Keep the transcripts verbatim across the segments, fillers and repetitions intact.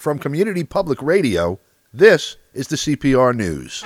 From Community Public Radio, this is the C P R News.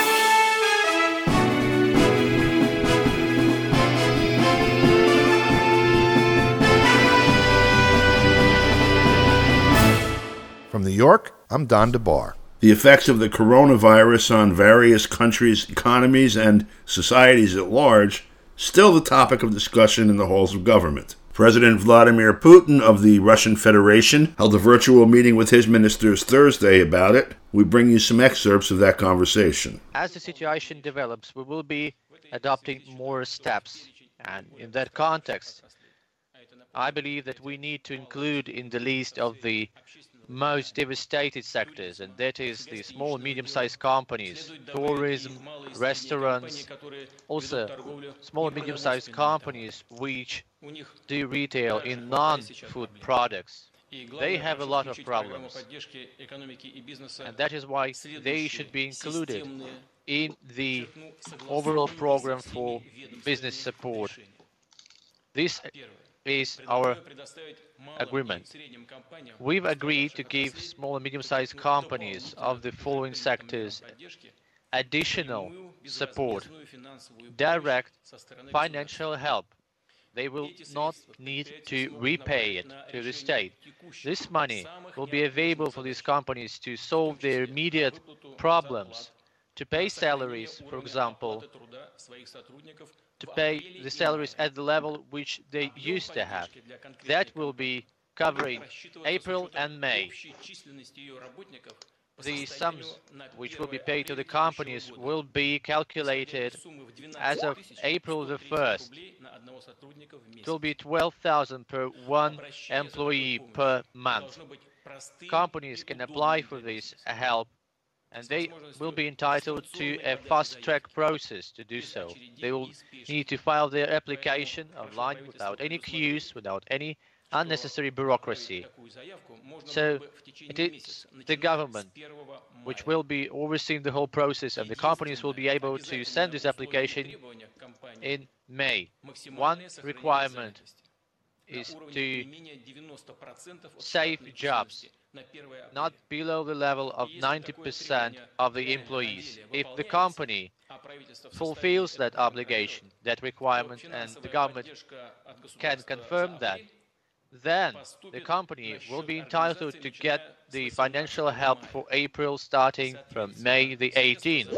From New York, I'm Don DeBar. The effects of the coronavirus on various countries' economies and societies at large, still the topic of discussion in the halls of government. President Vladimir Putin of the Russian Federation held a virtual meeting with his ministers Thursday about it. We bring you some excerpts of that conversation. As the situation develops, we will be adopting more steps. And in that context, I believe that we need to include in the list of the most devastated sectors, and that is the small and medium-sized companies, tourism, restaurants, also small and medium-sized companies which do retail in non-food products. They have a lot of problems, and that is why they should be included in the overall program for business support. This is our agreement. We've agreed to give small and medium-sized companies of the following sectors additional support, direct financial help. They will not need to repay it to the state. This money will be available for these companies to solve their immediate problems, to pay salaries, for example, to pay the salaries at the level which they used to have. That will be covering April and May. The sums which will be paid to the companies will be calculated as of April the first. It will be twelve thousand per one employee per month. Companies can apply for this help, and they will be entitled to a fast-track process to do so. They will need to file their application online without any queues, without any unnecessary bureaucracy. So it is the government which will be overseeing the whole process, and the companies will be able to send this application in May. One requirement is to save jobs, not below the level of ninety percent of the employees. If the company fulfills that obligation, that requirement, and the government can confirm that, then the company will be entitled to get the financial help for April starting from May the eighteenth.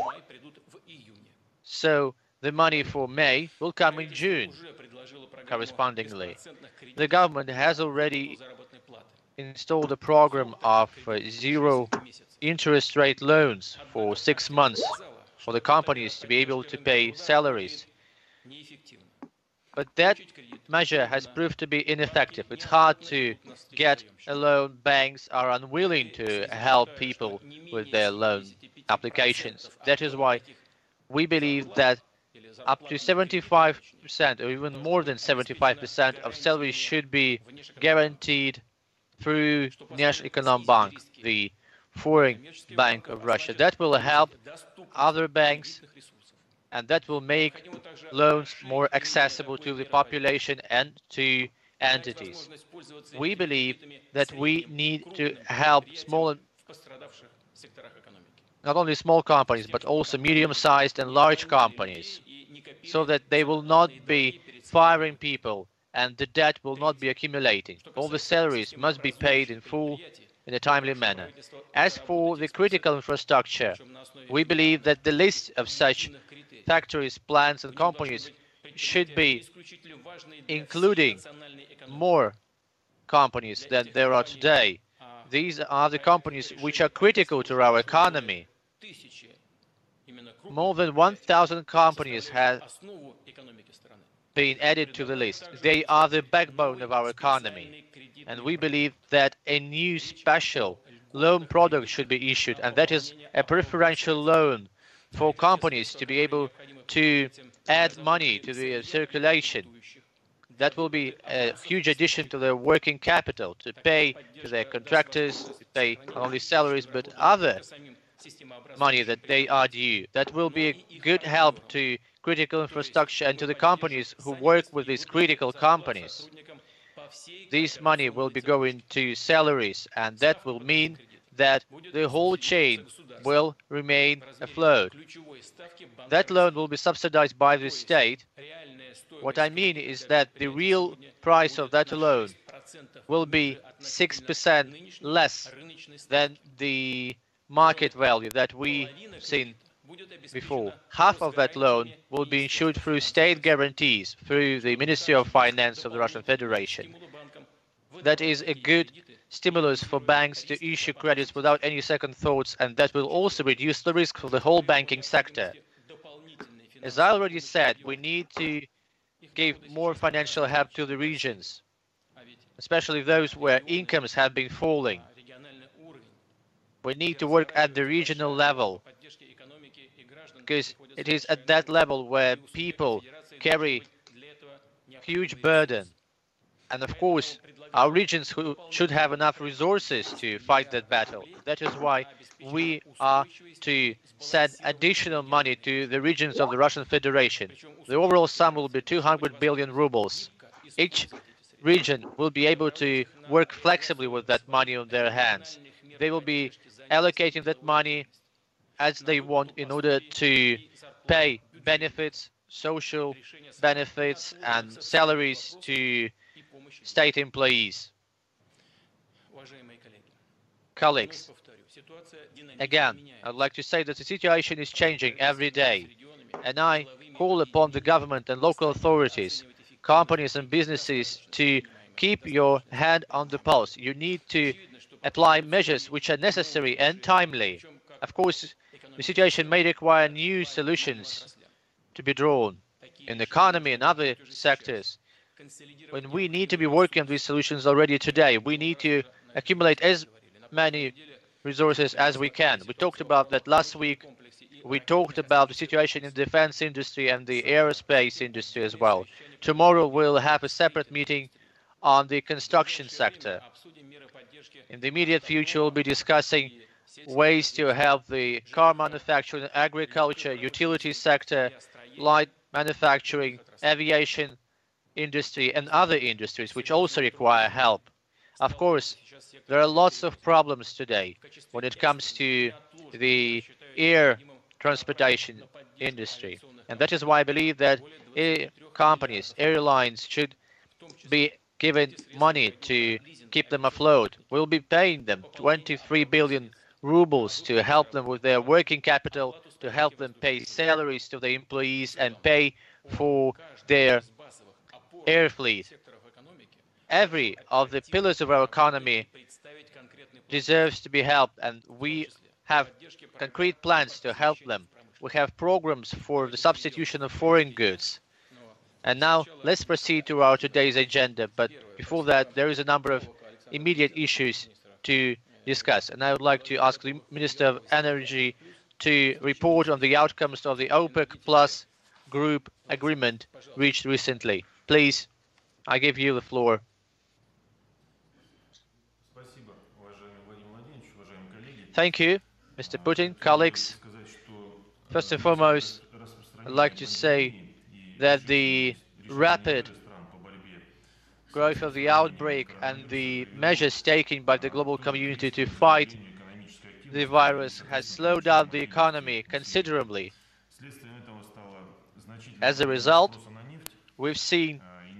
So the money for May will come in June, correspondingly. The government has already installed a program of uh, zero interest rate loans for six months for the companies to be able to pay salaries. But that measure has proved to be ineffective. It's hard to get a loan. Banks are unwilling to help people with their loan applications. That is why we believe that up to seventy-five percent or even more than seventy-five percent of salaries should be guaranteed through National Economic Bank, the foreign bank of Russia. That will help other banks, and that will make loans more accessible to the population and to entities. We believe that we need to help small and not only small companies, but also medium-sized and large companies, so that they will not be firing people and the debt will not be accumulating. All the salaries must be paid in full in a timely manner. As for the critical infrastructure, we believe that the list of such factories, plants and companies should be including more companies than there are today. These are the companies which are critical to our economy. More than one thousand companies have been added to the list. They are the backbone of our economy. And we believe that a new special loan product should be issued, and that is a preferential loan for companies to be able to add money to the circulation. That will be a huge addition to their working capital, to pay to their contractors, to pay not only salaries, but other money that they are due. That will be a good help to critical infrastructure and to the companies who work with these critical companies. this money will be going to salaries, and that will mean that the whole chain will remain afloat. That loan will be subsidized by the state. What I mean is that the real price of that loan will be six percent less than the market value that we seen before. Half of that loan will be insured through state guarantees through the Ministry of Finance of the Russian Federation. That is a good stimulus for banks to issue credits without any second thoughts, and that will also reduce the risk for the whole banking sector. As I already said, we need to give more financial help to the regions, especially those where incomes have been falling. We need to work at the regional level, because it is at that level where people carry huge burden. And of course, our regions who should have enough resources to fight that battle. That is why we are to send additional money to the regions of the Russian Federation. The overall sum will be two hundred billion rubles. Each region will be able to work flexibly with that money on their hands. They will be allocating that money as they want in order to pay benefits, social benefits, and salaries to state employees. Colleagues, again, I'd like to say that the situation is changing every day, and I call upon the government and local authorities, companies and businesses to keep your hand on the pulse. You need to apply measures which are necessary and timely. Of course, the situation may require new solutions to be drawn in the economy and other sectors. When we need to be working on these solutions already today, we need to accumulate as many resources as we can. We talked about that last week. We talked about the situation in the defense industry and the aerospace industry as well. Tomorrow we'll have a separate meeting on the construction sector. In the immediate future, we'll be discussing ways to help the car manufacturing, agriculture, utility sector, light manufacturing, aviation industry, and other industries which also require help. Of course, there are lots of problems today when it comes to the air transportation industry. And that is why I believe that air companies, airlines should be given money to keep them afloat. We'll be paying them twenty-three billion rubles to help them with their working capital, to help them pay salaries to the employees and pay for their air fleet. Every of the pillars of our economy deserves to be helped, and we have concrete plans to help them. We have programs for the substitution of foreign goods. And now let's proceed to our today's agenda. But before that, there is a number of immediate issues to discuss. And I would like to ask the Minister of Energy to report on the outcomes of the OPEC Plus group agreement reached recently. Please, I give you the floor. Thank you, Mister Putin, colleagues. First and foremost, I'd like to say that the rapid growth of the outbreak and the measures taken by the global community to fight the virus has slowed down the economy considerably. As a result, we've seen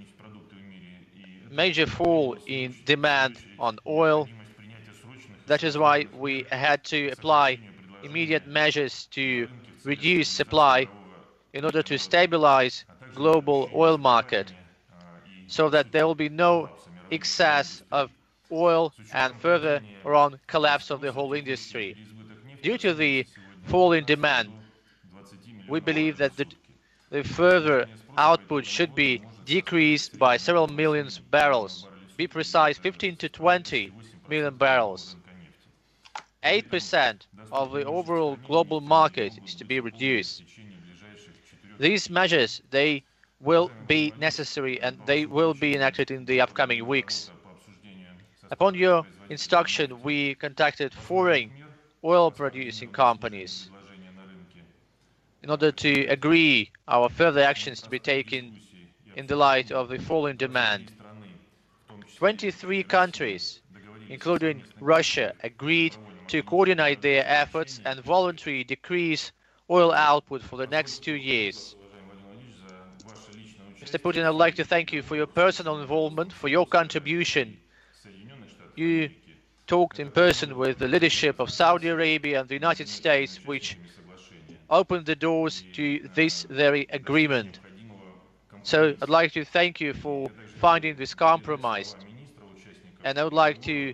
major fall in demand on oil. That is why we had to apply immediate measures to reduce supply in order to stabilize global oil market so that there will be no excess of oil and further on collapse of the whole industry. Due to the fall in demand, we believe that the, the further output should be decreased by several millions of barrels. Be precise, fifteen to twenty million barrels. eight percent of the overall global market is to be reduced. These measures, they will be necessary and they will be enacted in the upcoming weeks. Upon your instruction, we contacted foreign oil-producing companies in order to agree our further actions to be taken in the light of the falling demand. twenty-three countries, including Russia, agreed to coordinate their efforts and voluntarily decrease oil output for the next two years. Mister Putin, I would like to thank you for your personal involvement, for your contribution. You talked in person with the leadership of Saudi Arabia and the United States, which opened the doors to this very agreement. So I'd like to thank you for finding this compromise. And I would like to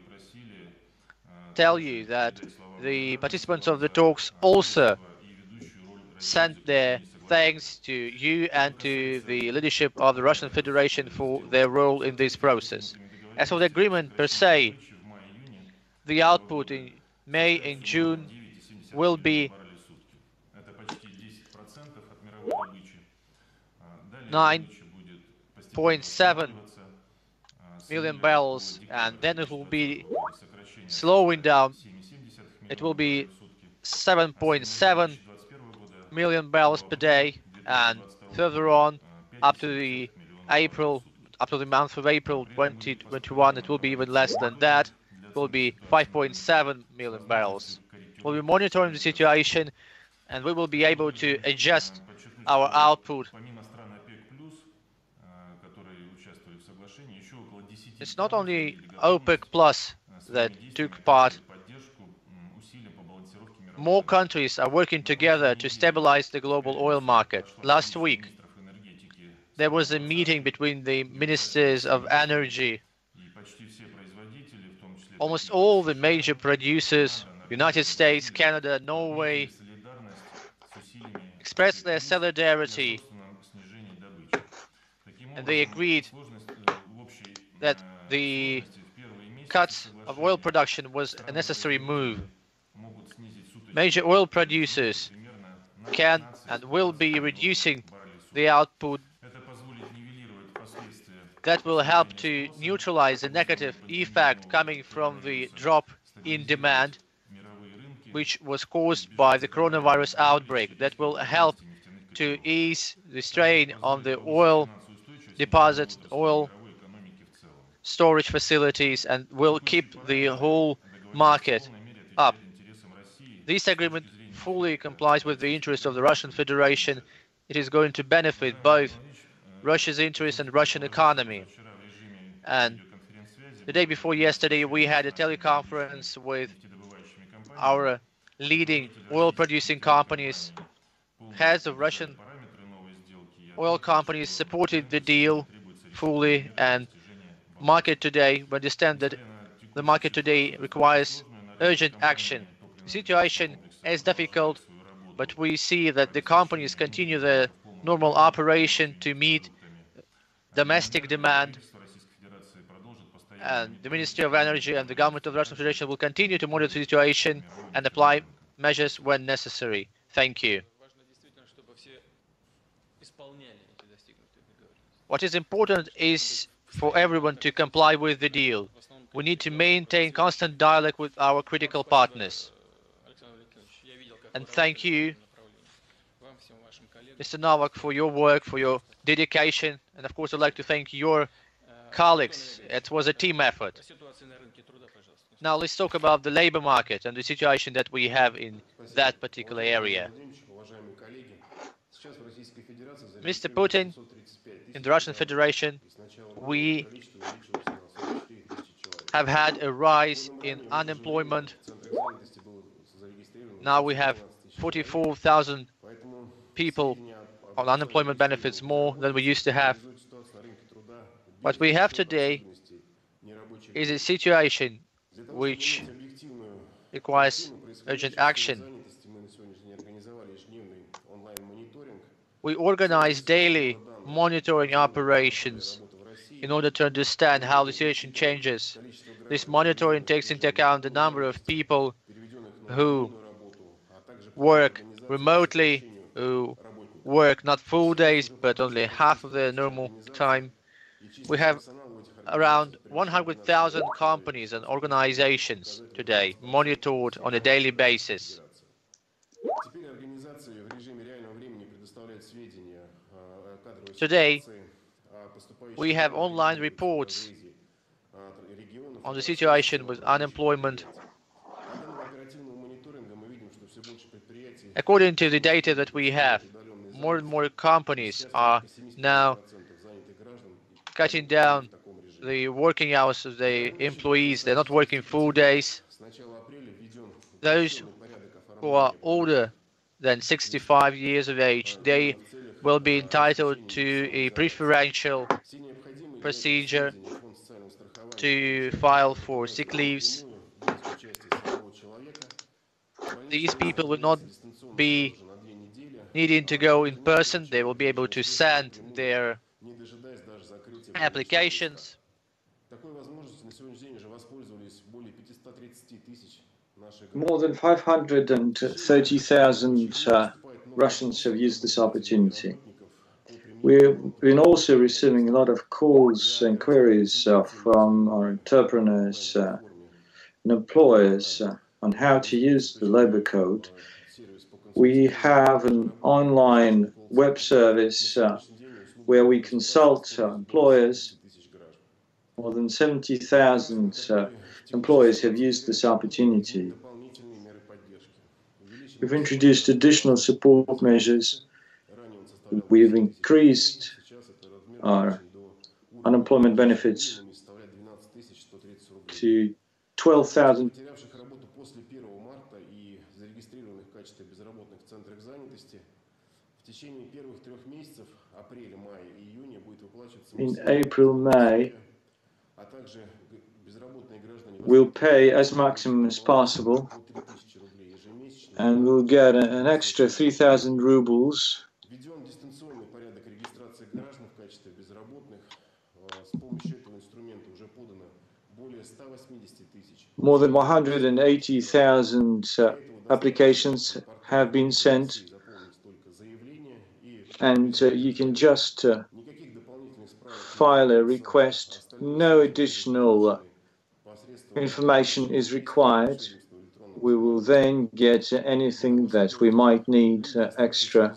tell you that the participants of the talks also sent their thanks to you and to the leadership of the Russian Federation for their role in this process. As for the agreement per se, the output in May and June will be nine point seven million barrels, and then it will be slowing down. It will be seven point seven million barrels per day, and further on, up to the April, up to the month of April twenty twenty-one, it will be even less than that. It will be five point seven million barrels. We'll be monitoring the situation, and we will be able to adjust our output. It's not only OPEC Plus that took part. More countries are working together to stabilize the global oil market. Last week, there was a meeting between the ministers of energy. Almost all the major producers, United States, Canada, Norway, expressed their solidarity, and they agreed that the cuts of oil production was a necessary move. Major oil producers can and will be reducing the output. That will help to neutralize the negative effect coming from the drop in demand, which was caused by the coronavirus outbreak. That will help to ease the strain on the oil deposits, oil storage facilities, and will keep the whole market up. This agreement fully complies with the interests of the Russian Federation. It is going to benefit both Russia's interests and Russian economy. And the day before yesterday, we had a teleconference with our leading oil-producing companies. Heads of Russian oil companies supported the deal fully, and market today, we understand that the market today requires urgent action. The situation is difficult, but we see that the companies continue their normal operation to meet domestic demand, and the Ministry of Energy and the government of the Russian Federation will continue to monitor the situation and apply measures when necessary. Thank you. What is important is for everyone to comply with the deal. We need to maintain constant dialogue with our critical partners. And thank you, Mister Novak, for your work, for your dedication. And of course, I'd like to thank your colleagues. It was a team effort. Now let's talk about the labor market and the situation that we have in that particular area. Mister Putin, in the Russian Federation, we have had a rise in unemployment. Now we have forty-four thousand people on unemployment benefits, more than we used to have. What we have today is a situation which requires urgent action. We organize daily monitoring operations in order to understand how the situation changes. This monitoring takes into account the number of people who work remotely, who work not full days, but only half of their normal time. We have around one hundred thousand companies and organizations today monitored on a daily basis. Today, we have online reports on the situation with unemployment. According to the data that we have, more and more companies are now cutting down the working hours of the employees. They're not working full days. Those who are older than sixty-five years of age, they will be entitled to a preferential procedure to file for sick leaves. These people will not be needing to go in person. They will be able to send their applications. More than five hundred thirty thousand uh, Russians have used this opportunity. We've been also receiving a lot of calls and queries uh, from our entrepreneurs uh, and employers uh, on how to use the labor code. We have an online web service uh, where we consult uh, employers. More than seventy thousand uh, employers have used this opportunity. We've introduced additional support measures. We've increased our unemployment benefits to twelve thousand. In April, May, we'll pay as maximum as possible, and we'll get an extra three thousand rubles. More than one hundred eighty thousand uh, applications have been sent, and uh, you can just uh, file a request. No additional uh, information is required. We will then get uh, anything that we might need uh, extra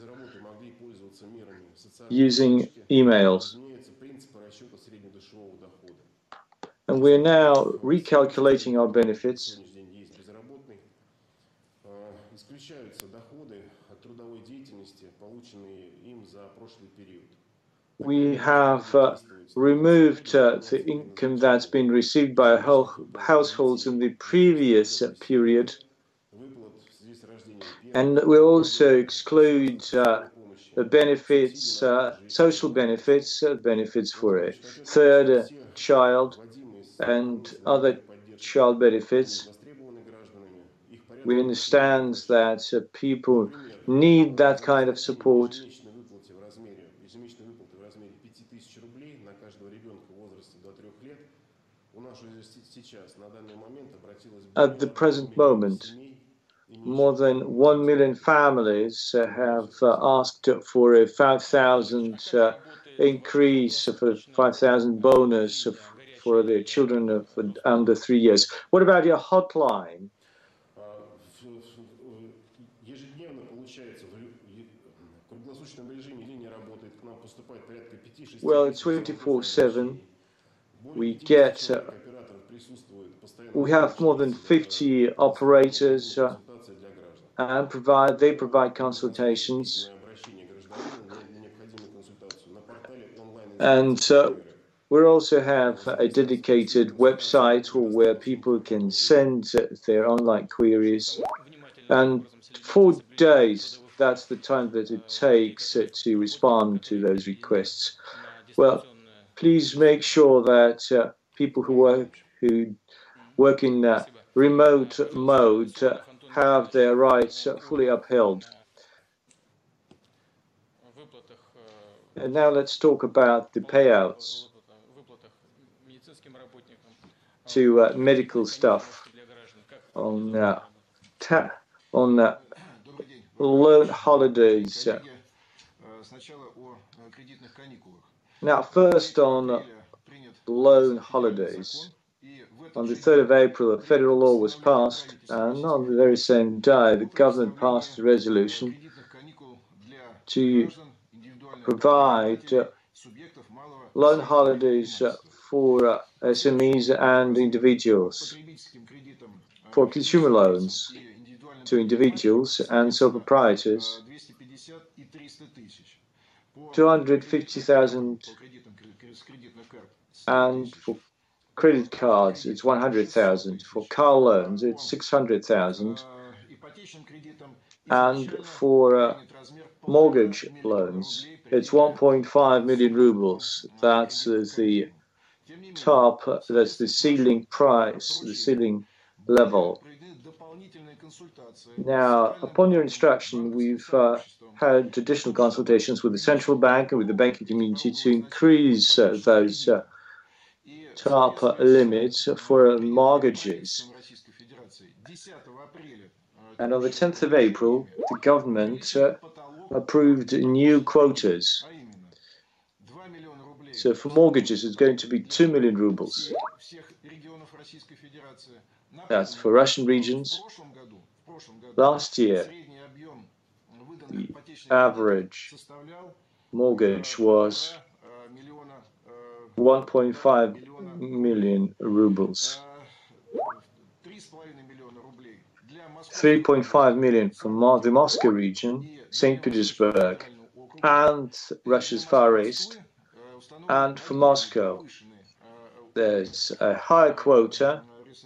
using emails. And we're now recalculating our benefits. We have uh, removed uh, the income that's been received by households in the previous uh, period. And we also exclude uh, the benefits, uh, social benefits, uh, benefits for a third uh, child, and other child benefits. We understand that uh, people need that kind of support. At the present moment, more than one million families uh, have uh, asked for a five thousand uh, increase, of a five thousand bonus of, for their children of under three years. What about your hotline? Well, it's twenty-four seven. We get, uh, we have more than fifty operators uh, and provide, they provide consultations. And uh, we also have a dedicated website where people can send their online queries. And four days, that's the time that it takes to respond to those requests. Well, please make sure that uh, people who work, who work in uh, remote mode uh, have their rights uh, fully upheld. And now let's talk about the payouts to uh, medical staff on uh, ta on uh, loan holidays. Uh. Now, first on uh, loan holidays. On the third of April, a federal law was passed, and on the very same day, the government passed a resolution to provide uh, loan holidays uh, for uh, S M Es and individuals. For consumer loans to individuals and sole proprietors, two hundred fifty thousand, and for credit cards it's one hundred thousand. For car loans it's six hundred thousand, and for uh, mortgage loans it's one point five million rubles. That's uh, the top, uh, that's the ceiling price, the ceiling level. Now, upon your instruction, we've uh, had additional consultations with the central bank and with the banking community to increase uh, those uh, top uh, limits for uh, mortgages. And on the tenth of April, the government uh, approved new quotas. So for mortgages, it's going to be two million rubles. That's for Russian regions. Last year, the average mortgage was one point five million rubles. three point five million for the Moscow region, Saint Petersburg, and Russia's Far East. And for Moscow, there's a higher quota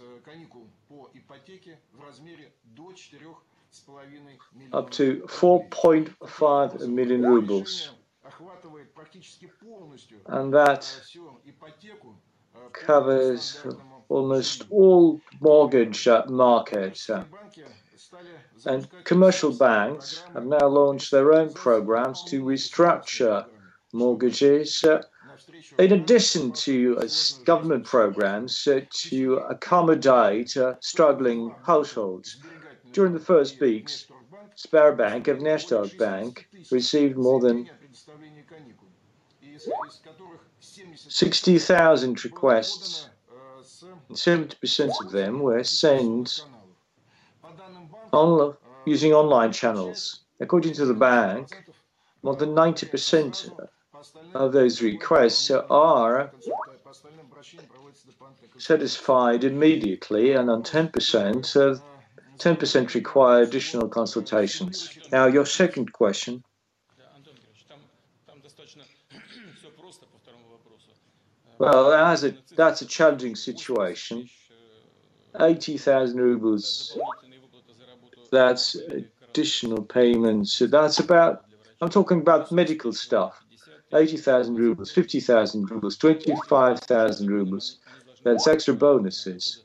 up to four point five million rubles. And that covers almost all mortgage uh, markets. Uh, and commercial banks have now launched their own programs to restructure mortgages uh, in addition to uh, government programs uh, to accommodate uh, struggling households. During the first weeks, Sberbank and Neshtok Bank received more than sixty thousand requests. seventy percent of them were sent on, using online channels. According to the bank, more than ninety percent of those requests are satisfied immediately, and on ten percent, uh, ten percent require additional consultations. Now, your second question. Well, that's a, that's a challenging situation. eighty thousand rubles, that's additional payments. So that's about, I'm talking about medical stuff. eighty thousand rubles, fifty thousand rubles, twenty-five thousand rubles. That's extra bonuses.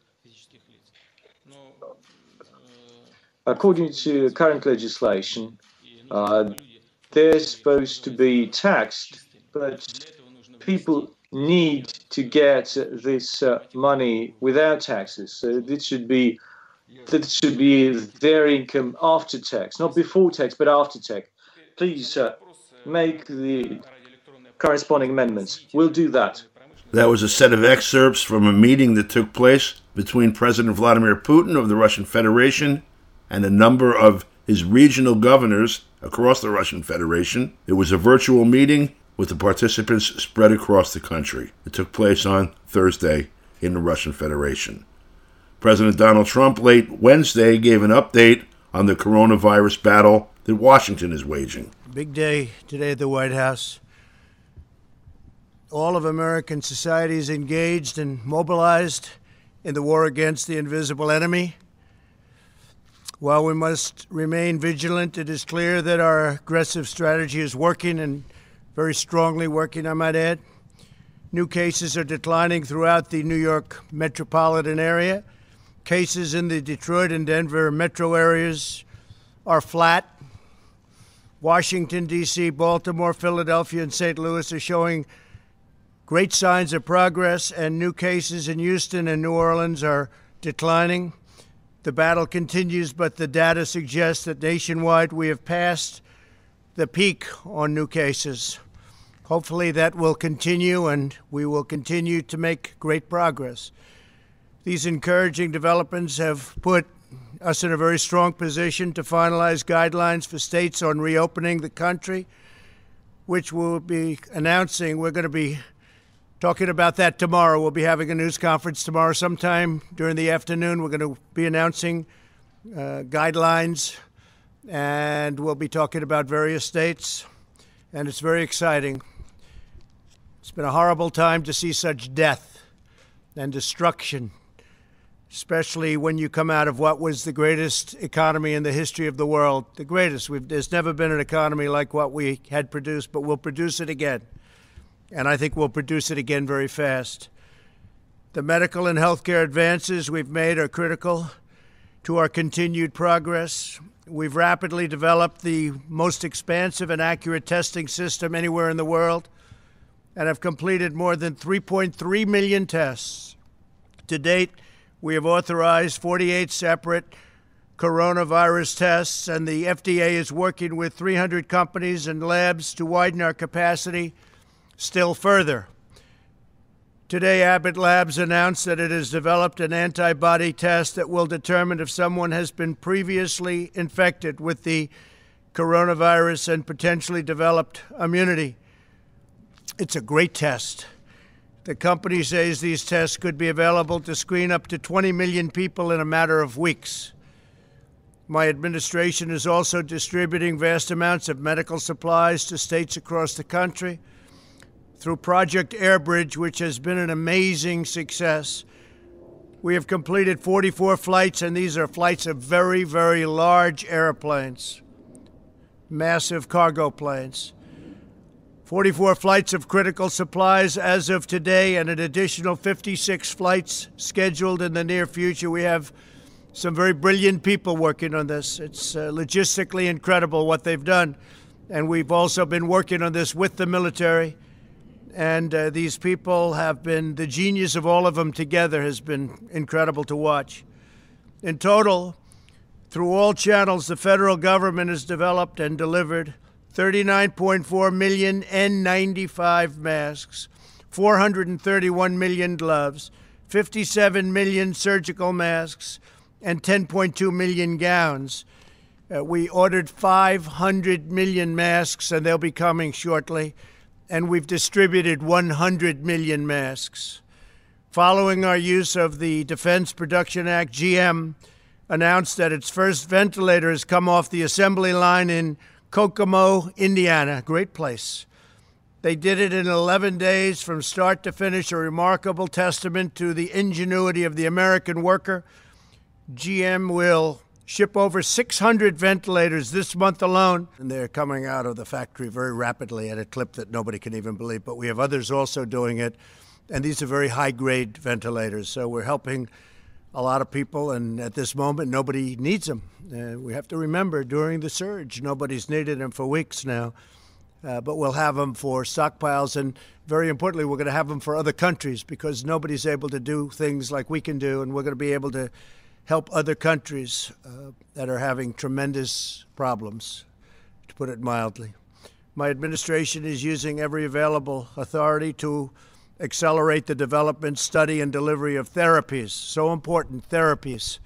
According to current legislation, uh, they're supposed to be taxed, but people need to get this uh, money without taxes. So this should be that should be their income after tax, not before tax, but after tax. Please uh, make the corresponding amendments. We'll do that. That was a set of excerpts from a meeting that took place between President Vladimir Putin of the Russian Federation and a number of his regional governors across the Russian Federation. It was a virtual meeting with the participants spread across the country. It took place on Thursday in the Russian Federation. President Donald Trump late Wednesday gave an update on the coronavirus battle that Washington is waging. Big day today at the White House. All of American society is engaged and mobilized in the war against the invisible enemy. While we must remain vigilant, it is clear that our aggressive strategy is working, and very strongly working, I might add. New cases are declining throughout the New York metropolitan area. Cases in the Detroit and Denver metro areas are flat. Washington, D C, Baltimore, Philadelphia, and Saint Louis are showing great signs of progress, and new cases in Houston and New Orleans are declining. The battle continues, but the data suggests that nationwide we have passed the peak on new cases. Hopefully that will continue, and we will continue to make great progress. These encouraging developments have put us in a very strong position to finalize guidelines for states on reopening the country, which we'll be announcing. We're going to be talking about that tomorrow. We'll be having a news conference tomorrow sometime during the afternoon. We're going to be announcing uh, guidelines, and we'll be talking about various states, and it's very exciting. It's been a horrible time to see such death and destruction, especially when you come out of what was the greatest economy in the history of the world. The greatest. We've, there's never been an economy like what we had produced, but we'll produce it again. And I think we'll produce it again very fast. The medical and healthcare advances we've made are critical to our continued progress. We've rapidly developed the most expansive and accurate testing system anywhere in the world and have completed more than three point three million tests. To date, we have authorized forty-eight separate coronavirus tests, and the F D A is working with three hundred companies and labs to widen our capacity still further. Today, Abbott Labs announced that it has developed an antibody test that will determine if someone has been previously infected with the coronavirus and potentially developed immunity. It's a great test. The company says these tests could be available to screen up to twenty million people in a matter of weeks. My administration is also distributing vast amounts of medical supplies to states across the country through Project Airbridge, which has been an amazing success. We have completed forty-four flights, and these are flights of very, very large airplanes, massive cargo planes. forty-four flights of critical supplies as of today, and an additional fifty-six flights scheduled in the near future. We have some very brilliant people working on this. It's uh, logistically incredible what they've done. And we've also been working on this with the military. And uh, these people have been, the genius of all of them together has been incredible to watch. In total, through all channels, the federal government has developed and delivered thirty-nine point four million N ninety-five masks, four hundred thirty-one million gloves, fifty-seven million surgical masks, and ten point two million gowns. Uh, we ordered five hundred million masks, and they'll be coming shortly, and we've distributed one hundred million masks. Following our use of the Defense Production Act, G M announced that its first ventilator has come off the assembly line in Kokomo, Indiana. Great place. They did it in eleven days from start to finish, a remarkable testament to the ingenuity of the American worker. G M will ship over six hundred ventilators this month alone, and they're coming out of the factory very rapidly at a clip that nobody can even believe. But we have others also doing it, and these are very high-grade ventilators. So we're helping a lot of people, and at this moment, nobody needs them. Uh, we have to remember, during the surge, nobody's needed them for weeks now. Uh, but we'll have them for stockpiles, and very importantly, we're going to have them for other countries, because nobody's able to do things like we can do, and we're going to be able to help other countries uh, that are having tremendous problems, to put it mildly. My administration is using every available authority to accelerate the development, study, and delivery of therapies, so important, therapies,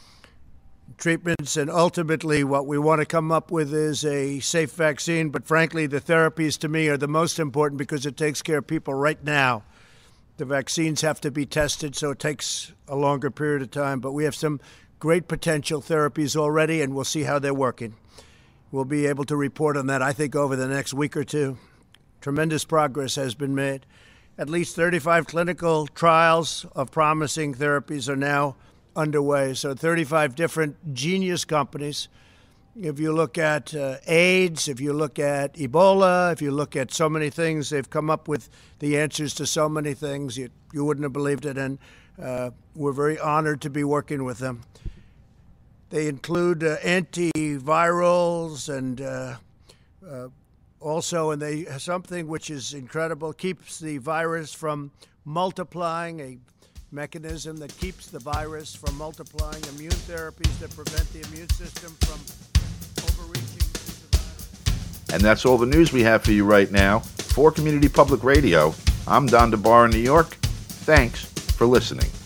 treatments, and ultimately what we want to come up with is a safe vaccine. But frankly, the therapies to me are the most important, because it takes care of people right now. The vaccines have to be tested, so it takes a longer period of time. But we have some great potential therapies already, and we'll see how they're working. We'll be able to report on that, I think, over the next week or two. Tremendous progress has been made. At least thirty-five clinical trials of promising therapies are now underway. So thirty-five different genius companies. If you look at uh, AIDS, if you look at Ebola, if you look at so many things, they've come up with the answers to so many things. You, you wouldn't have believed it, and uh, we're very honored to be working with them. They include uh, antivirals and uh, uh, also, and they something which is incredible, keeps the virus from multiplying, a mechanism that keeps the virus from multiplying, immune therapies that prevent the immune system from overreaching the virus. And that's all the news we have for you right now. For Community Public Radio, I'm Don DeBar in New York. Thanks for listening.